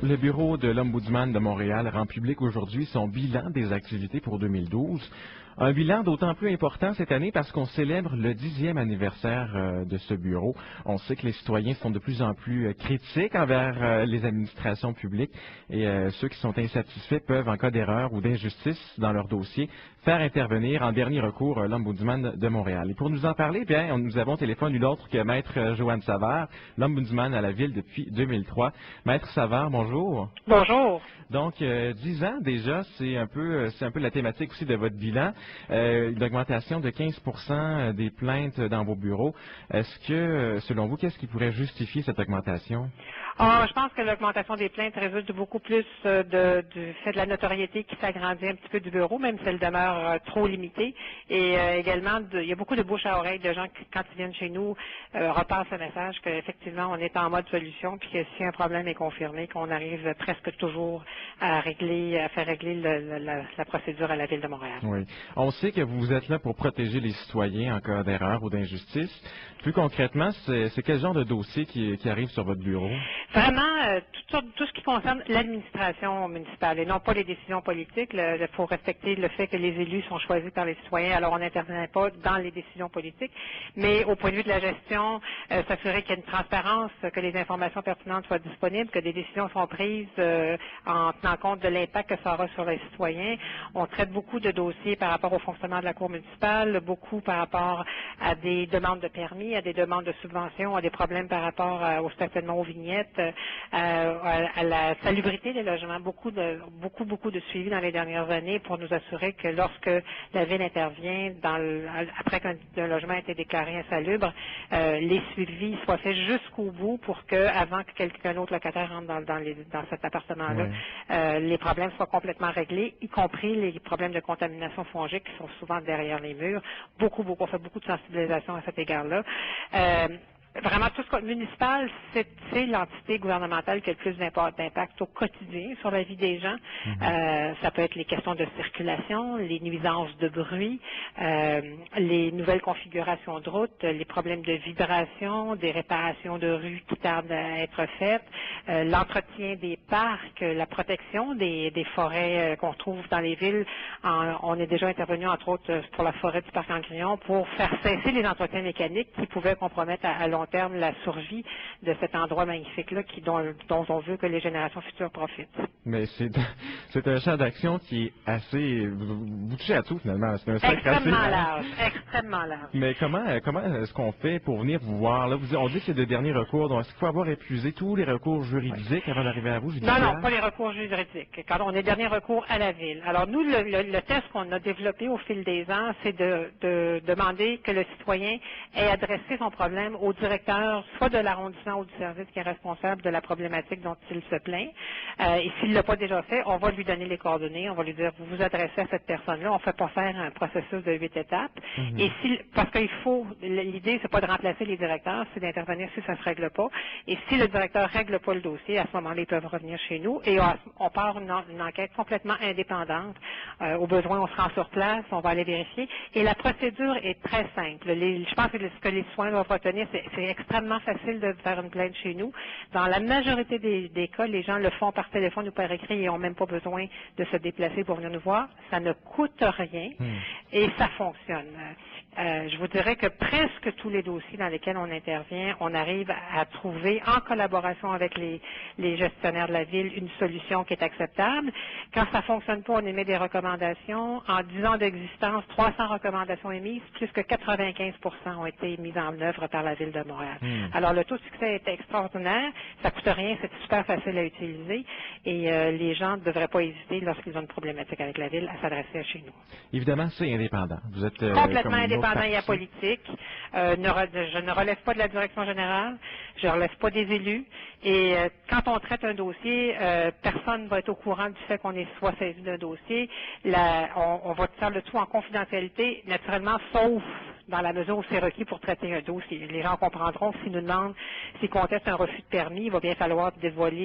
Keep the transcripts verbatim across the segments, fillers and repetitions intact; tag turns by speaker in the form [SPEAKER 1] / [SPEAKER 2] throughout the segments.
[SPEAKER 1] Le bureau de l'Ombudsman de Montréal rend public aujourd'hui son bilan des activités pour deux mille douze. Un bilan d'autant plus important cette année parce qu'on célèbre le dixième anniversaire euh, de ce bureau. On sait que les citoyens sont de plus en plus euh, critiques envers euh, les administrations publiques et euh, ceux qui sont insatisfaits peuvent, en cas d'erreur ou d'injustice dans leur dossier, faire intervenir en dernier recours euh, l'Ombudsman de Montréal. Et pour nous en parler, bien, nous avons au téléphone une autre que Maître euh, Joanne Savard, l'Ombudsman à la Ville depuis deux mille trois. Maître Savard, bonjour.
[SPEAKER 2] Bonjour.
[SPEAKER 1] Donc, euh, dix ans déjà, c'est un peu, c'est un peu la thématique aussi de votre bilan. Euh, une augmentation de quinze pour cent des plaintes dans vos bureaux. Est-ce que, selon vous, qu'est-ce qui pourrait justifier cette augmentation?
[SPEAKER 2] Ah, je pense que l'augmentation des plaintes résulte beaucoup plus euh, de, du fait de la notoriété qui s'agrandit un petit peu du bureau, même si elle demeure euh, trop limitée. Et euh, également, de, il y a beaucoup de bouche à oreille de gens qui, quand ils viennent chez nous, euh, repassent le message qu'effectivement, on est en mode solution, puis que si un problème est confirmé, qu'on arrive presque toujours à régler, à faire régler le, le, la, la procédure à la Ville de Montréal.
[SPEAKER 1] Oui. On sait que vous êtes là pour protéger les citoyens en cas d'erreur ou d'injustice. Plus concrètement, c'est quel genre de dossier qui, qui arrive sur votre bureau?
[SPEAKER 2] Vraiment, euh, tout, tout ce qui concerne l'administration municipale et non pas les décisions politiques. Il faut respecter le fait que les élus sont choisis par les citoyens, alors on n'intervient pas dans les décisions politiques. Mais au point de vue de la gestion, euh, s'assurer qu'il y a une transparence, que les informations pertinentes soient disponibles, que des décisions sont prises euh, en tenant compte de l'impact que ça aura sur les citoyens. On traite beaucoup de dossiers par rapport au fonctionnement de la Cour municipale, beaucoup par rapport à des demandes de permis, à des demandes de subventions, à des problèmes par rapport à, au stationnement aux vignettes, euh, à, à la salubrité des logements. Beaucoup, de, beaucoup, beaucoup de suivi dans les dernières années pour nous assurer que lorsque la Ville intervient, dans le, après qu'un logement a été déclaré insalubre, euh, les suivis soient faits jusqu'au bout pour que, avant que quelqu'un autre locataire rentre dans, dans, les, dans cet appartement-là,
[SPEAKER 1] Oui.
[SPEAKER 2] euh, les problèmes soient complètement réglés, y compris les problèmes de contamination fongique qui sont souvent derrière les murs. Beaucoup, beaucoup, on fait beaucoup de sensibilisation à cet égard-là. Euh, Vraiment, tout ce que municipal, c'est l'entité gouvernementale qui a le plus d'impact au quotidien sur la vie des gens. Mm-hmm. euh, ça peut être les questions de circulation, les nuisances de bruit, euh, les nouvelles configurations de route, les problèmes de vibration, des réparations de rues qui tardent à être faites, euh, l'entretien des parcs, la protection des, des forêts euh, qu'on trouve dans les villes. En, on est déjà intervenu, entre autres, pour la forêt du parc Angrillon pour faire cesser les entretiens mécaniques qui pouvaient compromettre à, à long terme la survie de cet endroit magnifique-là qui, dont, dont on veut que les générations futures profitent.
[SPEAKER 1] Mais c'est un champ d'action qui est assez... Vous, vous touchez à tout, finalement. C'est un sacre
[SPEAKER 2] extrêmement
[SPEAKER 1] assez
[SPEAKER 2] large, extrêmement large.
[SPEAKER 1] Mais comment, comment est-ce qu'on fait pour venir vous voir? Là, vous, on dit que c'est le dernier recours, donc est-ce qu'il faut avoir épuisé tous les recours juridiques oui. avant d'arriver à vous?
[SPEAKER 2] Non, non, pas les recours juridiques. Quand on est dernier recours à la Ville. Alors, nous, le, le, le test qu'on a développé au fil des ans, c'est de, de demander que le citoyen ait adressé son problème au directeur soit de l'arrondissement ou du service qui est responsable de la problématique dont il se plaint. Euh, et s'il ne l'a pas déjà fait, on va lui donner les coordonnées, on va lui dire, vous vous adressez à cette personne-là, on ne fait pas faire un processus de huit étapes. Mm-hmm. Et si, parce qu'il faut, l'idée, c'est pas de remplacer les directeurs, c'est d'intervenir si ça ne se règle pas. Et si le directeur ne règle pas le dossier, à ce moment-là, ils peuvent revenir chez nous et on, on part une, une enquête complètement indépendante. Euh, au besoin, on se rend sur place, on va aller vérifier. Et la procédure est très simple. Les, je pense que ce que les soins doivent retenir, c'est extrêmement facile de faire une plainte chez nous. Dans la majorité des, des cas, les gens le font par téléphone ou par écrit et n'ont même pas besoin de se déplacer pour venir nous voir. Ça ne coûte rien mmh. et ça fonctionne. Euh, je vous dirais que presque tous les dossiers dans lesquels on intervient, on arrive à trouver, en collaboration avec les, les gestionnaires de la Ville, une solution qui est acceptable. Quand ça ne fonctionne pas, on émet des recommandations. En dix ans d'existence, trois cents recommandations émises, plus que quatre-vingt-quinze pour cent ont été mises en œuvre par la Ville de Montréal. Mmh. Alors, le taux de succès est extraordinaire. Ça ne coûte rien, c'est super facile à utiliser. Et euh, les gens ne devraient pas hésiter, lorsqu'ils ont une problématique avec la Ville, à s'adresser à chez nous.
[SPEAKER 1] Évidemment, c'est indépendant. Vous êtes euh,
[SPEAKER 2] complètement indépendant et apolitique. Euh, ne je ne relève pas de la direction générale, je ne relève pas des élus. Et euh, quand on traite un dossier, euh, personne ne va être au courant du fait qu'on est soit saisi d'un dossier. La, on, on va faire le tout en confidentialité, naturellement, sauf dans la mesure où c'est requis pour traiter un dossier. Les gens comprendront que s'ils nous demandent, s'ils contestent un refus de permis, il va bien falloir dévoiler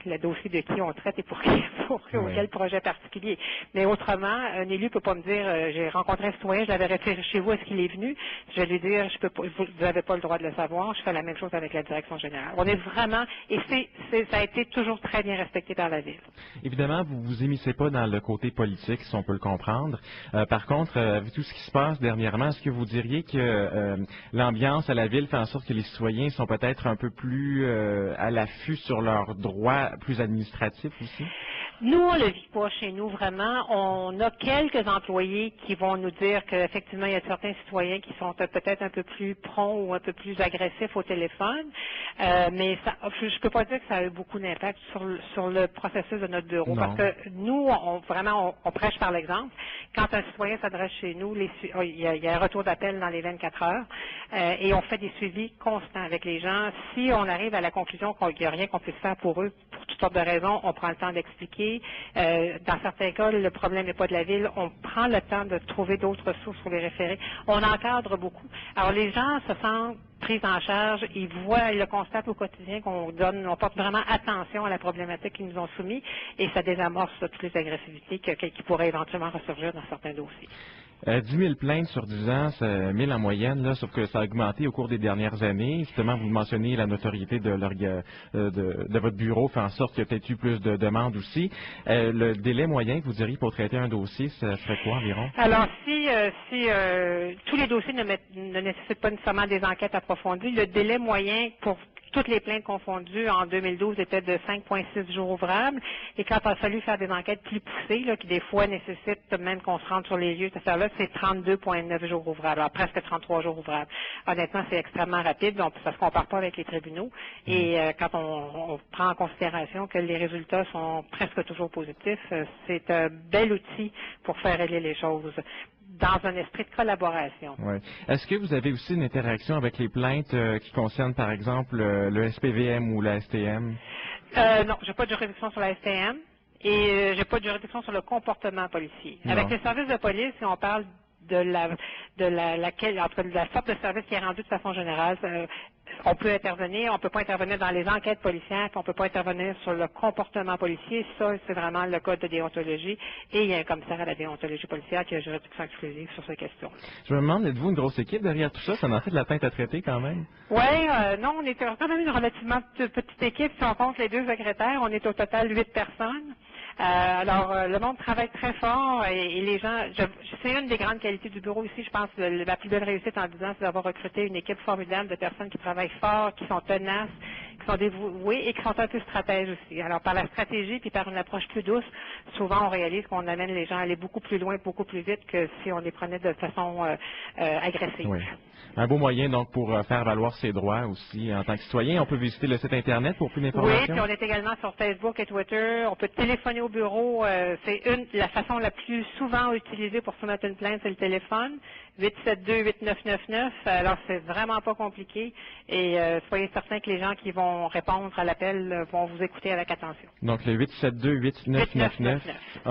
[SPEAKER 2] le dossier de qui on traite et pour, qui, pour
[SPEAKER 1] Oui.
[SPEAKER 2] quel projet particulier. Mais autrement, un élu peut pas me dire, euh, j'ai rencontré un citoyen, je l'avais référé chez vous, est-ce qu'il est venu? Je vais lui dire, je peux pas, vous n'avez pas le droit de le savoir. Je fais la même chose avec la direction générale. On est vraiment, et c'est, c'est, ça a été toujours très bien respecté par la Ville.
[SPEAKER 1] Évidemment, vous vous émissez pas dans le côté politique, si on peut le comprendre. Euh, par contre, euh, avec tout ce qui se passe dernièrement, est-ce que vous diriez que euh, l'ambiance à la Ville fait en sorte que les citoyens sont peut-être un peu plus euh, à l'affût sur leurs droits plus administratifs aussi?
[SPEAKER 2] Nous, on le vit pas chez nous vraiment. On a quelques employés qui vont nous dire qu'effectivement, il y a certains citoyens qui sont peut-être un peu plus prompts ou un peu plus agressifs au téléphone. Euh, mais ça, je ne peux pas dire que ça a eu beaucoup d'impact sur, le- sur le processus de notre bureau.
[SPEAKER 1] Non.
[SPEAKER 2] Parce que nous, on, vraiment, on, on prêche par l'exemple. Quand un citoyen s'adresse chez nous, les su- oh, il, y a, il y a un retour d'appel dans les vingt-quatre heures euh, et on fait des suivis constants avec les gens. Si on arrive à la conclusion qu'il n'y a rien qu'on puisse faire pour eux, pour toutes sortes de raisons, on prend le temps d'expliquer. Euh, dans certains cas, le problème n'est pas de la Ville. On prend le temps de trouver d'autres ressources pour les référer. On encadre beaucoup. Alors, les gens se sentent pris en charge. Ils voient, ils le constatent au quotidien qu'on donne, on porte vraiment attention à la problématique qu'ils nous ont soumise et ça désamorce là, toutes les agressivités que- que- qui pourraient éventuellement ressurgir dans certains dossiers.
[SPEAKER 1] Euh, dix mille plaintes sur dix ans, c'est mille en moyenne, là, sauf que ça a augmenté au cours des dernières années. Justement, vous mentionnez la notoriété de, l'orga- euh, de, de votre bureau fait en sorte qu'il y a peut-être eu plus de demandes aussi. Euh, le délai moyen que vous diriez pour traiter un dossier, ça serait quoi environ?
[SPEAKER 2] Alors, si, euh, si euh, tous les dossiers ne, mettent- ne nécessitent pas nécessairement des enquêtes approfondies, le délai moyen pour toutes les plaintes confondues en deux mille douze était de cinq virgule six jours ouvrables. Et quand il a fallu faire des enquêtes plus poussées, là, qui des fois nécessitent même qu'on se rende sur les lieux, cette affaire-là, c'est trente-deux virgule neuf jours ouvrables, alors presque trente-trois jours ouvrables. Honnêtement, c'est extrêmement rapide, donc ça ne se compare pas avec les tribunaux. Et euh, quand on, on prend en considération que les résultats sont presque toujours positifs, euh, c'est un bel outil pour faire régler les choses dans un esprit de collaboration.
[SPEAKER 1] Ouais. Est-ce que vous avez aussi une interaction avec les plaintes euh, qui concernent, par exemple, euh, le S P V M ou la S T M?
[SPEAKER 2] Euh, non, j'ai pas de juridiction sur la S T M et euh, j'ai pas de juridiction sur le comportement policier.
[SPEAKER 1] Non.
[SPEAKER 2] Avec les services de police, si on parle de la de la, laquelle, en tout cas, de la sorte de service qui est rendu de façon générale, euh, on peut intervenir, on peut pas intervenir dans les enquêtes policières, puis on peut pas intervenir sur le comportement policier. Ça, c'est vraiment le code de déontologie. Et il y a un commissaire à la déontologie policière qui a une juridiction exclusive sur ces questions.
[SPEAKER 1] Je me demande, êtes-vous une grosse équipe derrière tout ça? Ça en fait de la plainte à traiter quand même?
[SPEAKER 2] Oui, euh, non, on est quand même une relativement petite petite équipe. Si on compte les deux secrétaires, on est au total huit personnes. Euh, alors, euh, le monde travaille très fort et, et les gens, je, c'est une des grandes qualités du bureau ici. Je pense que le- la plus belle réussite en dix ans, c'est d'avoir recruté une équipe formidable de personnes qui travaillent fort, qui sont tenaces, qui sont dévouées et qui sont un peu stratèges aussi. Alors, par la stratégie puis par une approche plus douce, souvent on réalise qu'on amène les gens à aller beaucoup plus loin, beaucoup plus vite que si on les prenait de façon euh, euh, agressive.
[SPEAKER 1] Oui. Un beau moyen donc pour euh, faire valoir ses droits aussi en tant que citoyen. On peut visiter le site Internet pour plus
[SPEAKER 2] Oui,
[SPEAKER 1] d'informations?
[SPEAKER 2] puis on est également sur Facebook et Twitter. On peut téléphoner au bureau. Euh, c'est une la façon la plus souvent utilisée pour soumettre une plainte, c'est le téléphone. huit sept deux huit neuf neuf neuf. Alors, c'est vraiment pas compliqué. Et euh, soyez certains que les gens qui vont répondre à l'appel euh, vont vous écouter avec attention.
[SPEAKER 1] Donc, le huit sept deux huit neuf neuf neuf,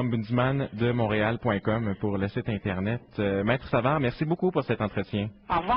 [SPEAKER 1] ombudsman de Montréal point com pour le site Internet. Euh, Maître Savard, merci beaucoup pour cet entretien.
[SPEAKER 2] Au revoir.